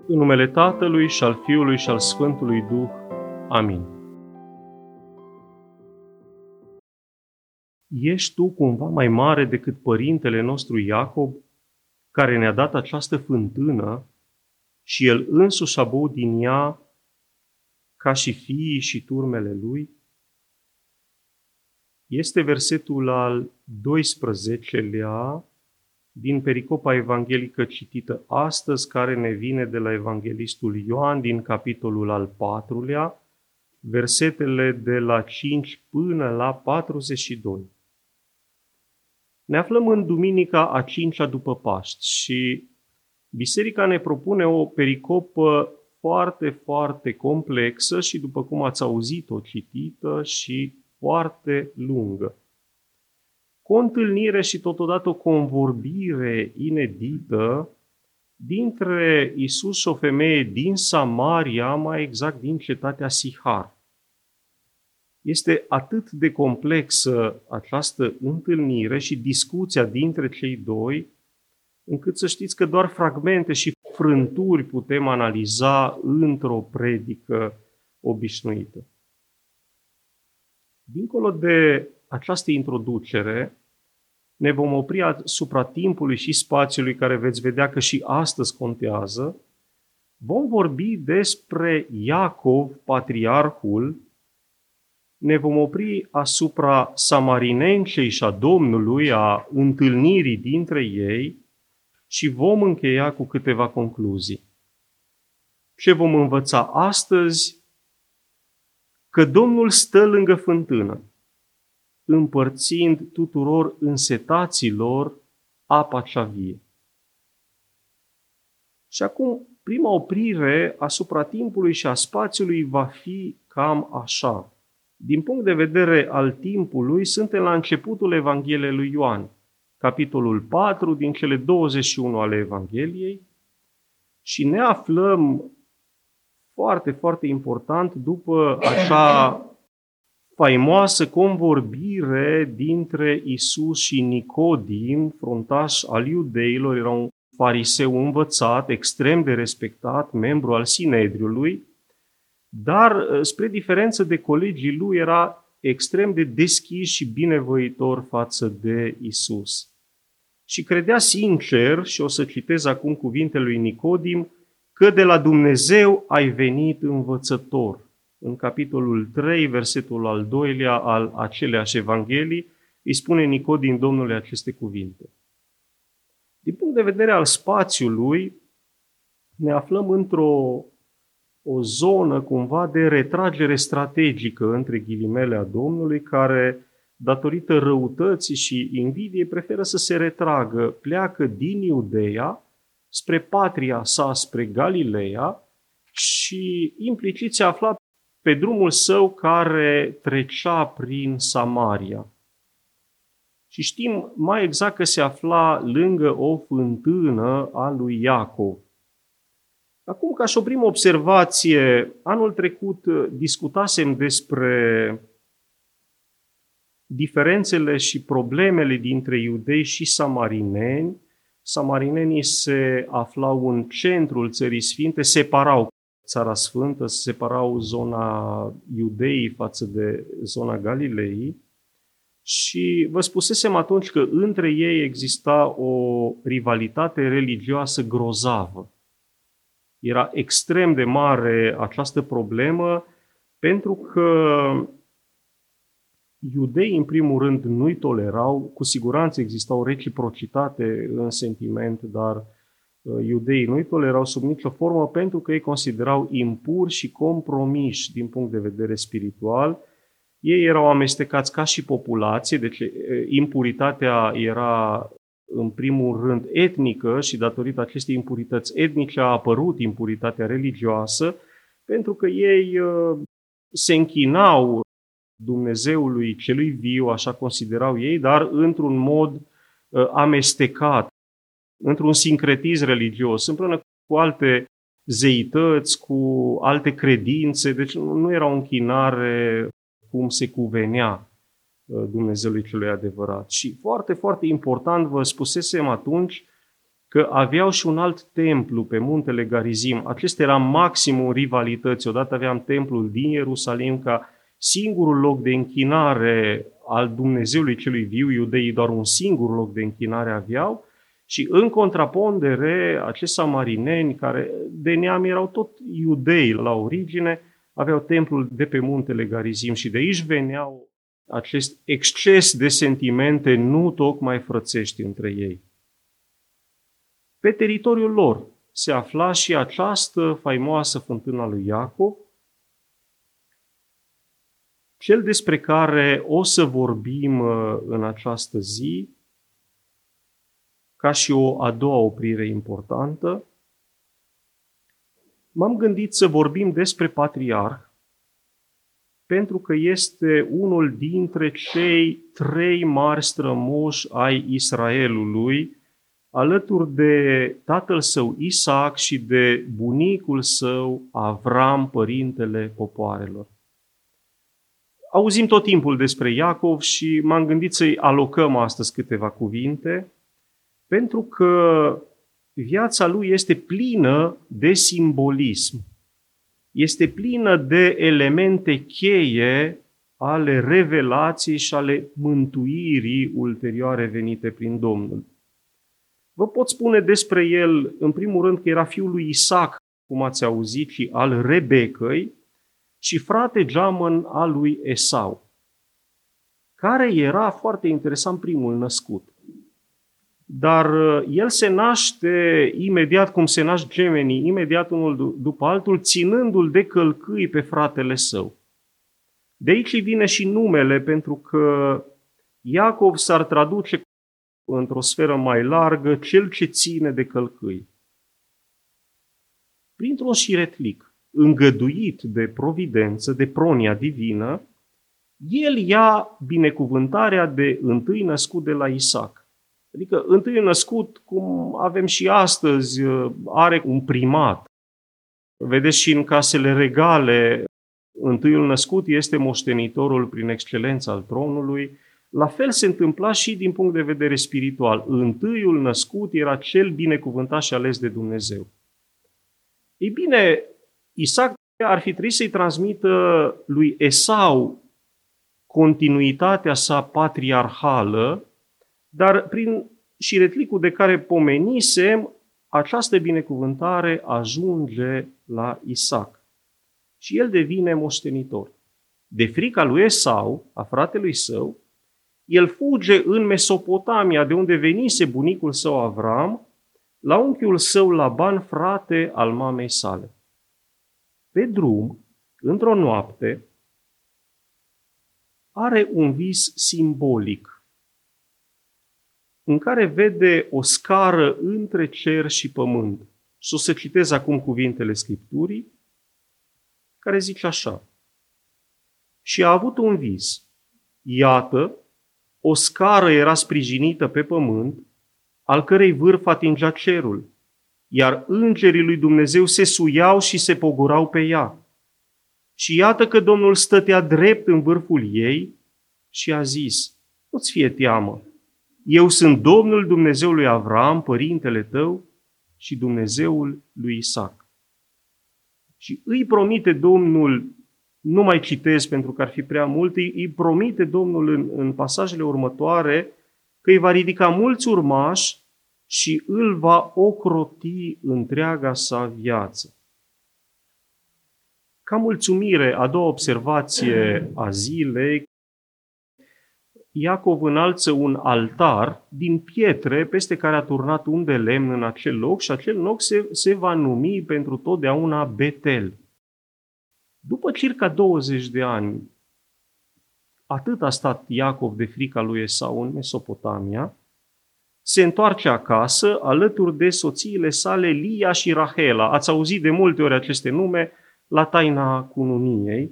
În numele Tatălui și al Fiului și al Sfântului Duh. Amin. Ești tu cumva mai mare decât părintele nostru Iacob, care ne-a dat această fântână și el însuși a băut din ea ca și fiii și turmele lui? Este versetul al 12-lea din pericopa evanghelică citită astăzi, care ne vine de la evanghelistul Ioan din capitolul al 4-lea, versetele de la 5 până la 42. Ne aflăm în duminica a 5-a după Paști și biserica ne propune o pericopă foarte, foarte complexă și, după cum ați auzit-o citită, și foarte lungă. Cu o întâlnire și totodată o convorbire inedită dintre Iisus și o femeie din Samaria, mai exact din cetatea Sihar. Este atât de complexă această întâlnire și discuția dintre cei doi, încât să știți că doar fragmente și frânturi putem analiza într-o predică obișnuită. Dincolo de această introducere, ne vom opri asupra timpului și spațiului, care veți vedea că și astăzi contează. Vom vorbi despre Iacov, patriarhul, ne vom opri asupra samarinencei și a Domnului, a întâlnirii dintre ei și vom încheia cu câteva concluzii. Ce vom învăța astăzi? Că Domnul stă lângă fântână, împărțind tuturor însetaților apa cea vie. Și acum, prima oprire asupra timpului și a spațiului va fi cam așa. Din punct de vedere al timpului, suntem la începutul Evangheliei lui Ioan, capitolul 4 din cele 21 ale Evangheliei, și ne aflăm foarte, foarte important după așa faimoasă convorbire dintre Isus și Nicodim, fruntaș al iudeilor. Era un fariseu învățat, extrem de respectat, membru al Sinedriului, dar, spre diferență de colegii lui, era extrem de deschis și binevoitor față de Isus. Și credea sincer, și o să citez acum cuvintele lui Nicodim, că de la Dumnezeu ai venit învățător. În capitolul 3, versetul al 2-lea al aceleași Evanghelii, îi spune Nicodim Domnului aceste cuvinte. Din punct de vedere al spațiului, ne aflăm într-o zonă cumva de retragere strategică, între ghilimele, a Domnului, care, datorită răutății și invidiei, preferă să se retragă, pleacă din Iudeea spre patria sa, spre Galileea, și implicit se afla pe drumul său care trecea prin Samaria. Și știm mai exact că se afla lângă o fântână a lui Iacov. Acum, ca și o primă observație, anul trecut discutasem despre diferențele și problemele dintre iudei și samarineni. Samarinenii se aflau în centrul Țării Sfinte, separau Țara Sfântă, separau zona Iudeii față de zona Galilei, și vă spusesem atunci că între ei exista o rivalitate religioasă grozavă. Era extrem de mare această problemă, pentru că iudeii, în primul rând, nu-i tolerau. Cu siguranță exista o reciprocitate în sentiment, dar iudeii nu-i tolerau sub nicio formă, pentru că ei considerau impuri și compromiși din punct de vedere spiritual. Ei erau amestecați ca și populație, deci impuritatea era în primul rând etnică și datorită acestei impurități etnice a apărut impuritatea religioasă, pentru că ei se închinau Dumnezeului celui viu, așa considerau ei, dar într-un mod amestecat, într-un sincretism religios, împreună cu alte zeități, cu alte credințe, deci nu era o închinare cum se cuvenea Dumnezeului celui adevărat. Și foarte, foarte important, vă spusesem atunci că aveau și un alt templu pe muntele Garizim. Acesta era maximul rivalității. Odată aveam templul din Ierusalim ca singurul loc de închinare al Dumnezeului celui viu, iudeii doar un singur loc de închinare aveau, și în contrapondere, acești samarineni, care de neam erau tot iudei la origine, aveau templul de pe muntele Garizim și de aici veneau acest exces de sentimente nu tocmai frățești între ei. Pe teritoriul lor se afla și această faimoasă fântână a lui Iacov, cel despre care o să vorbim în această zi, ca și o a doua oprire importantă. M-am gândit să vorbim despre patriarh, pentru că este unul dintre cei 3 mari strămoși ai Israelului, alături de tatăl său Isaac și de bunicul său Avram, părintele popoarelor. Auzim tot timpul despre Iacov și m-am gândit să-i alocăm astăzi câteva cuvinte, pentru că viața lui este plină de simbolism. Este plină de elemente cheie ale revelației și ale mântuirii ulterioare venite prin Domnul. Vă pot spune despre el, în primul rând, că era fiul lui Isaac, cum ați auzit, și al Rebecăi, și frate geamăn al lui Esau, care era, foarte interesant, primul născut. Dar el se naște imediat, cum se nasc gemenii, imediat unul după altul, ținându-l de călcâi pe fratele său. De aici vine și numele, pentru că Iacov s-ar traduce într-o sferă mai largă, cel ce ține de călcâi. Printr-un șiretlic îngăduit de providență, de pronia divină, el ia binecuvântarea de întâi născut de la Isaac. Adică întâi născut, cum avem și astăzi, are un primat. Vedeți și în casele regale, întâiul născut este moștenitorul prin excelență al tronului. La fel se întâmpla și din punct de vedere spiritual. Întâiul născut era cel binecuvântat și ales de Dumnezeu. Ei bine, Isaac ar fi trebuit să-i transmită lui Esau continuitatea sa patriarhală, dar prin șiretlicul de care pomenisem, această binecuvântare ajunge la Isaac. Și el devine moștenitor. De frica lui Esau, a fratelui său, el fuge în Mesopotamia, de unde venise bunicul său Avram, la unchiul său Laban, frate al mamei sale. Pe drum, într-o noapte, are un vis simbolic, în care vede o scară între cer și pământ. Și o să citez acum cuvintele Scripturii, care zice așa: și a avut un vis. Iată, o scară era sprijinită pe pământ, al cărei vârf atingea cerul, iar îngerii lui Dumnezeu se suiau și se pogorau pe ea. Și iată că Domnul stătea drept în vârful ei și a zis: nu-ți fie teamă, eu sunt Domnul Dumnezeul lui Avram, părintele tău, și Dumnezeul lui Isaac. Și îi promite Domnul, nu mai citesc pentru că ar fi prea mult, îi promite Domnul în pasajele următoare că îi va ridica mulți urmași și îl va ocroti întreaga sa viață. Ca mulțumire, a doua observație a zilei, Iacov înalță un altar din pietre peste care a turnat un de lemn în acel loc și acel loc se va numi pentru totdeauna Betel. După circa 20 de ani, atât a stat Iacov de frica lui Esau în Mesopotamia, se întoarce acasă alături de soțiile sale Lia și Rahela. Ați auzit de multe ori aceste nume la taina cununiei.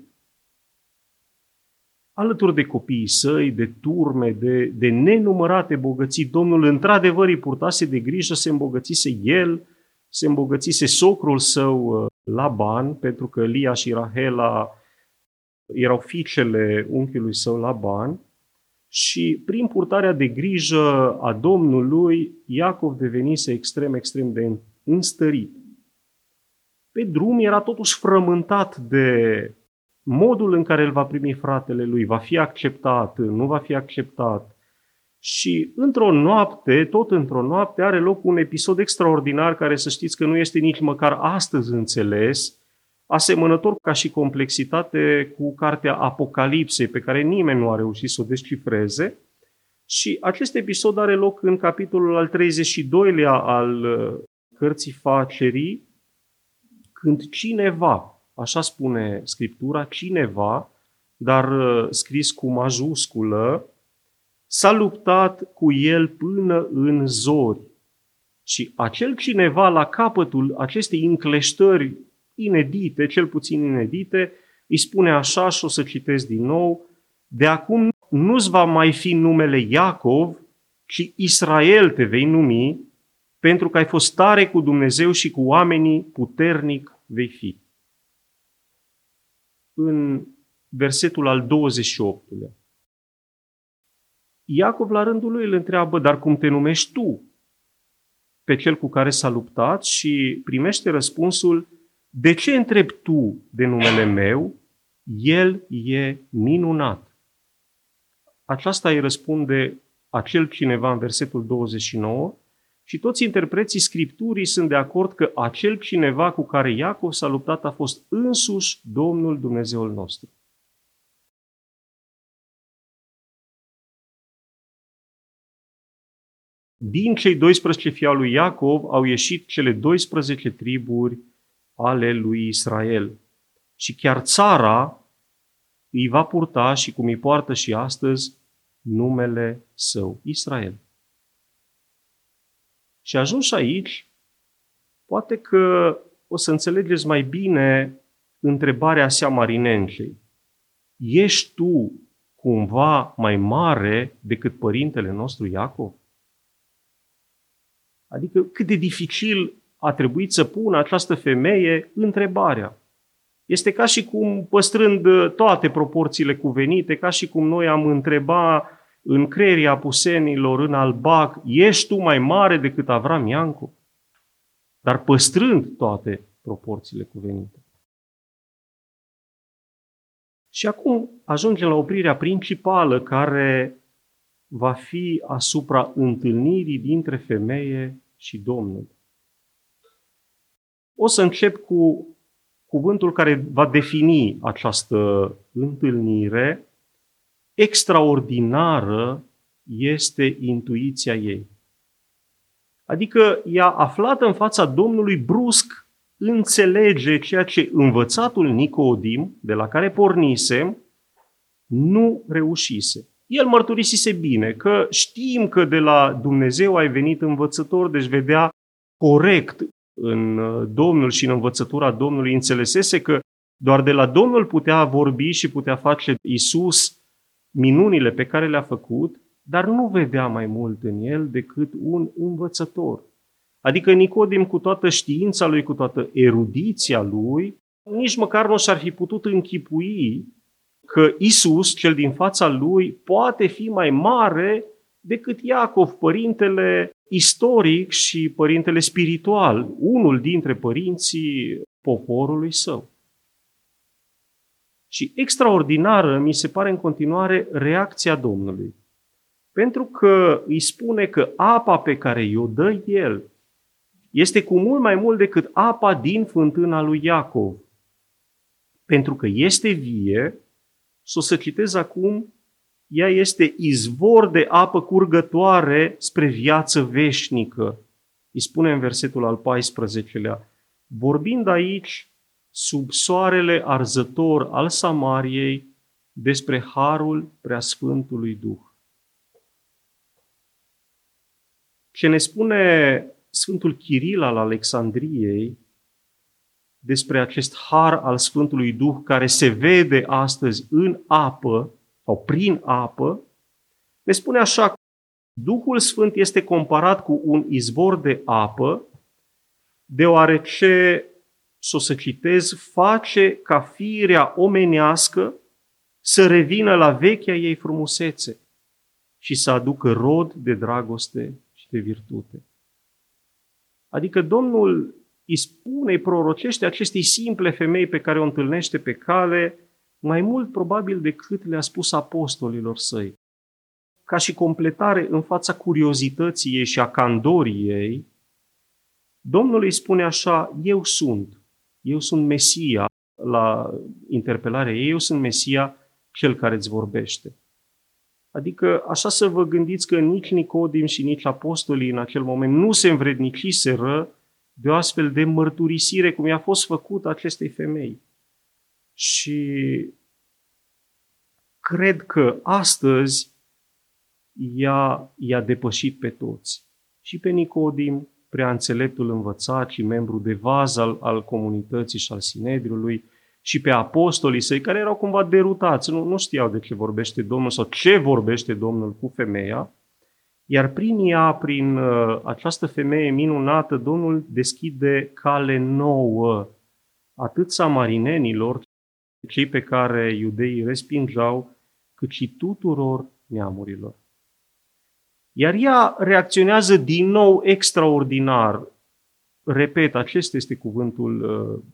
Alături de copiii săi, de turme, de nenumărate bogății, Domnul într-adevăr îi purtase de grijă, se îmbogățise el, se îmbogățise socrul său Laban, pentru că Lia și Rahela erau fiicele unchiului său Laban, și prin purtarea de grijă a Domnului, Iacov devenise extrem de înstărit. Pe drum era totuși frământat de modul în care îl va primi fratele lui, va fi acceptat, nu va fi acceptat. Și tot într-o noapte, are loc un episod extraordinar care să știți că nu este nici măcar astăzi înțeles, asemănător ca și complexitate cu cartea Apocalipsei, pe care nimeni nu a reușit să o descifreze. Și acest episod are loc în capitolul al 32-lea al cărții Facerii, când cineva, așa spune Scriptura, cineva, dar scris cu majusculă, s-a luptat cu el până în zori. Și acel cineva, la capătul acestei încleștări inedite, cel puțin inedite, îi spune așa, și o să citesc din nou: de acum nu-ți va mai fi numele Iacov, ci Israel te vei numi, pentru că ai fost tare cu Dumnezeu și cu oamenii, puternic vei fi. În versetul al 28-lea. Iacov la rândul lui îl întreabă: dar cum te numești tu? Pe cel cu care s-a luptat, și primește răspunsul: de ce întrebi tu de numele meu? El e minunat. Aceasta îi răspunde acel cineva în versetul 29 și toți interpreții Scripturii sunt de acord că acel cineva cu care Iacov s-a luptat a fost însuși Domnul Dumnezeul nostru. Din cei 12 fii al lui Iacov au ieșit cele 12 triburi ale lui Israel. Și chiar țara îi va purta, și cum îi poartă și astăzi, numele său, Israel. Și ajuns aici, poate că o să înțelegeți mai bine întrebarea seamarinencei. Ești tu cumva mai mare decât părintele nostru Iacov? Adică cât de dificil a trebuit să pună această femeie întrebarea. Este ca și cum, păstrând toate proporțiile cuvenite, ca și cum noi am întreba în creierii apusenilor, în albac: ești tu mai mare decât Avram Iancu? Dar păstrând toate proporțiile cuvenite. Și acum ajungem la oprirea principală, care va fi asupra întâlnirii dintre femeie și Domnul. O să încep cu cuvântul care va defini această întâlnire. Extraordinară este intuiția ei. Adică ea, aflată în fața Domnului, brusc înțelege ceea ce învățatul Nicodim, de la care pornisem, nu reușise. El mărturisise bine că știm că de la Dumnezeu ai venit învățător, deci vedea corect în Domnul și în învățătura Domnului, înțelesese că doar de la Domnul putea vorbi și putea face Iisus minunile pe care le-a făcut, dar nu vedea mai mult în el decât un învățător. Adică Nicodim, cu toată știința lui, cu toată erudiția lui, nici măcar nu și-ar fi putut închipui că Iisus, cel din fața lui, poate fi mai mare decât Iacov, părintele istoric și părintele spiritual, unul dintre părinții poporului său. Și extraordinară mi se pare în continuare reacția Domnului. Pentru că îi spune că apa pe care i-o dă el este cu mult mai mult decât apa din fântâna lui Iacov. Pentru că este vie, și o să citez acum, ea este izvor de apă curgătoare spre viață veșnică. Îi spune în versetul al 14-lea, vorbind aici sub soarele arzător al Samariei despre harul preasfântului Duh. Ce ne spune Sfântul Chiril al Alexandriei despre acest har al Sfântului Duh care se vede astăzi în apă sau prin apă, ne spune așa: Duhul Sfânt este comparat cu un izvor de apă, deoarece, s-o să citez, face ca firea omenească să revină la vechea ei frumusețe. și să aducă rod de dragoste și de virtute. Adică Domnul îi spune, îi prorocește acestei simple femei pe care o întâlnește pe cale, mai mult probabil decât le-a spus apostolilor săi. Ca și completare în fața curiozității ei și a candorii ei, Domnul îi spune așa: eu sunt Mesia, la interpelarea ei, eu sunt Mesia, cel care îți vorbește. Adică așa să vă gândiți că nici Nicodim și nici apostolii în acel moment nu se învredniciseră de o astfel de mărturisire cum i-a fost făcută acestei femei. Și cred că astăzi i-a depășit pe toți. Și pe Nicodim, prea înțeleptul învățat și membru de vază al comunității și al Sinedriului, și pe apostolii săi, care erau cumva derutați, nu știau de ce vorbește Domnul sau ce vorbește Domnul cu femeia, iar prin ea, prin această femeie minunată, Domnul deschide cale nouă, atât samarinenilor, cei pe care iudeii respingeau, cât și tuturor neamurilor. Iar ea reacționează din nou extraordinar. Repet, acesta este cuvântul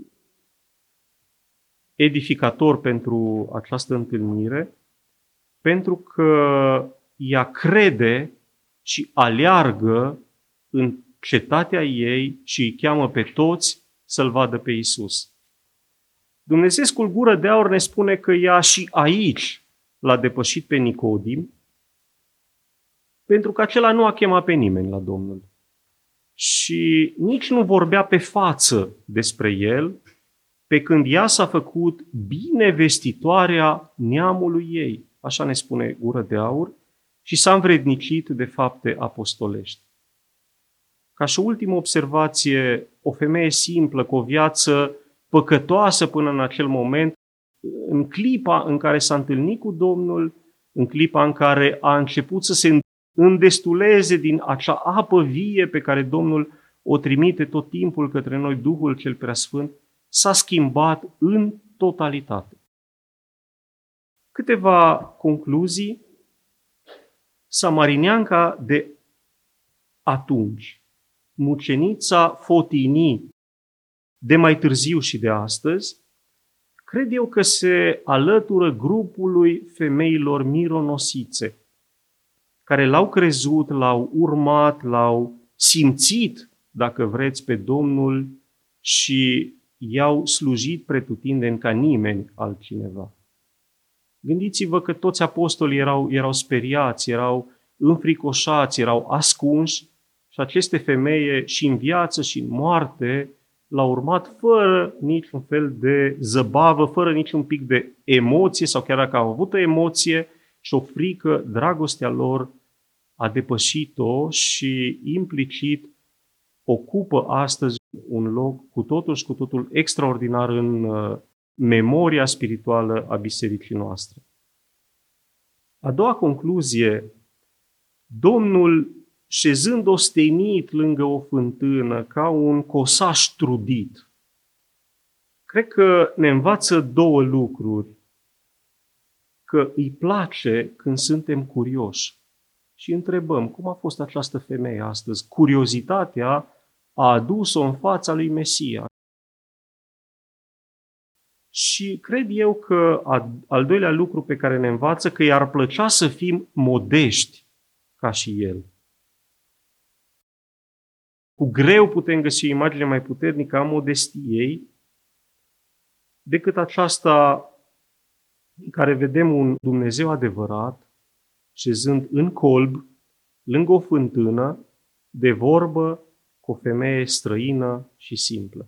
edificator pentru această întâlnire, pentru că ea crede și aleargă în cetatea ei și îi cheamă pe toți să-L vadă pe Iisus. Dumnezeescul Gură de Aur ne spune că ea și aici l-a depășit pe Nicodim, pentru că acela nu a chemat pe nimeni la Domnul. Și nici nu vorbea pe față despre el, pe când ea s-a făcut binevestitoarea neamului ei, așa ne spune Gură de Aur, și s-a învrednicit de fapte apostolești. Ca și ultimă observație, o femeie simplă, cu o viață păcătoasă până în acel moment, în clipa în care s-a întâlnit cu Domnul, în clipa în care a început să se îndestuleze din acea apă vie pe care Domnul o trimite tot timpul către noi, Duhul cel Preasfânt, s-a schimbat în totalitate. Câteva concluzii. Samarineanca de atunci, mucenița Fotinii de mai târziu și de astăzi, cred eu că se alătură grupului femeilor mironosițe, care l-au crezut, l-au urmat, l-au simțit, dacă vreți, pe Domnul și i-au slujit pretutindeni ca nimeni altcineva. Gândiți-vă că toți apostolii erau speriați, erau înfricoșați, erau ascunși și aceste femei și în viață și în moarte l-au urmat fără niciun fel de zăbavă, fără niciun pic de emoție sau chiar dacă au avut o emoție și o frică, dragostea lor a depășit-o și implicit ocupă astăzi un loc cu totul și cu totul extraordinar în memoria spirituală a bisericii noastre. A doua concluzie, Domnul, șezând ostenit lângă o fântână, ca un cosaș trudit, cred că ne învață două lucruri. Că îi place când suntem curioși și întrebăm cum a fost această femeie astăzi. Curiozitatea a adus-o în fața lui Mesia. Și cred eu că al doilea lucru pe care ne învață, că i-ar plăcea să fim modești ca și el. Cu greu putem găsi o imagine mai puternică a modestiei decât aceasta în care vedem un Dumnezeu adevărat șezând în colb, lângă o fântână, de vorbă cu o femeie străină și simplă.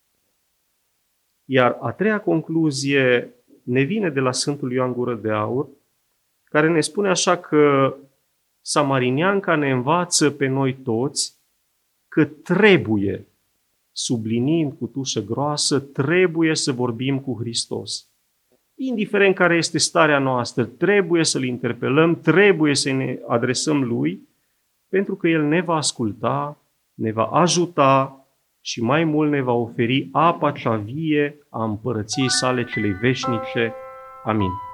Iar a treia concluzie ne vine de la Sfântul Ioan Gură de Aur, care ne spune așa că samarineanca ne învață pe noi toți că trebuie, subliniind cu tușă groasă, trebuie să vorbim cu Hristos. Indiferent care este starea noastră, trebuie să-L interpelăm, trebuie să ne adresăm Lui, pentru că El ne va asculta, ne va ajuta și mai mult ne va oferi apa cea vie a împărăției sale celei veșnice. Amin.